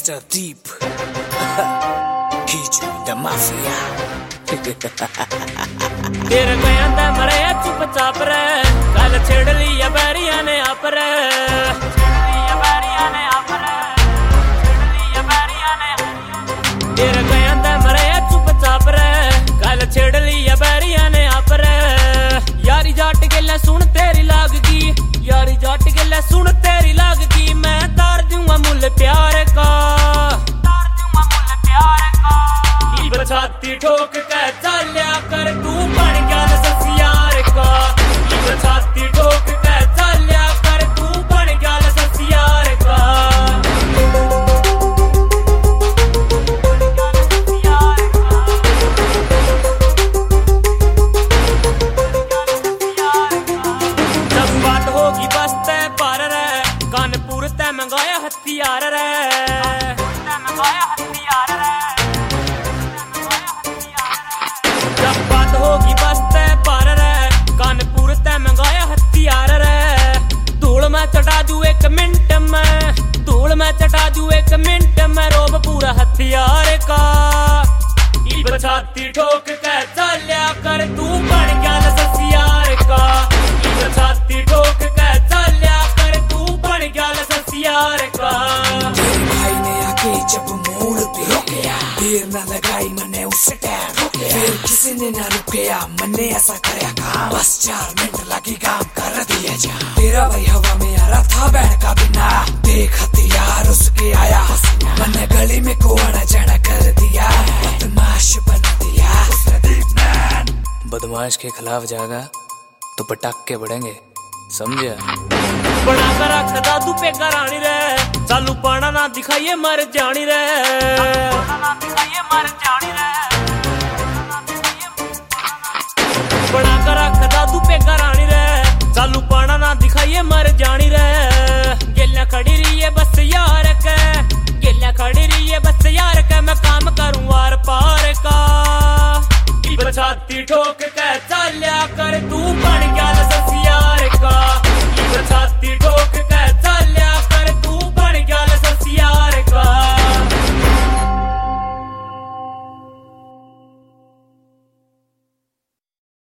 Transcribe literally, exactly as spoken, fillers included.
Gangster deep, Kiju the mafia. तेरे कहंदा मरे चुप चाप रे, कल छेड़ लिया बैरिया ने आप रे, छेड़ लिया बैरिया ने आप रे, छेड़ लिया बैरिया ने। तेरे कहंदा मरे चुप चाप रे, कल छेड़ लिया बैरिया ने आप रे। यारी जाट गल्ला सुन तेरी लागगी, यारी जाट गल्ला सुन तेरी लागगी। मैं तार दूंगा मुल प्यार का, तार दूंगा मुल प्यार का। ई बछाती ठोक के चल्या कर तू बन गया ससियार का। ई बछाती ठोक के चल्या कर तू बन गया ससियार का। जब बात होगी बस ते पार रे, कानपुर ते मंगाया हथियार रे, ते मंगाया हथियार रे। जब बात होगी बस ते पार रे, कानपुर ते मंगाया हथियार रे। धूल में चढ़ा दू एक मिनट में, धूल में चढ़ा दू एक मिनट में। रोब पूरा हथियार का। ई बछाती ठोक के चल्या कर तू बन गया ससियार का। ई बछाती ठोक के चल्या कर तू बन गया ससियार का। तेरे भाई ने आके जब मोड़ पे रोकेया, देर न लगाई मैंने उसे टैम रोकेया। फिर किसी ने न रुकेया, मैंने ऐसा कराया काम। बस चार मिनट लगी काम कर दिया जा। तेरा भाई हवा में आ रहा था बैठ का बिना, देख हथियार उसके आया हसीना। मैंने गली में को आना जाना कर दिया, बदमाश बना दिया उसने दीपमैन। बदमाश के खिलाफ जाएगा तो पटाखे बढ़ेंगे, समझा? बना कर रख दादू पे करानी रे, चालू पाना ना दिखाइए मर जानी रे, पाना ना दिखाइए मर जानी रे। बना कर रख दादू पे करानी रे, चालू पाना ना दिखाइए मर जानी रे। गेलियां खड़ी रही है बस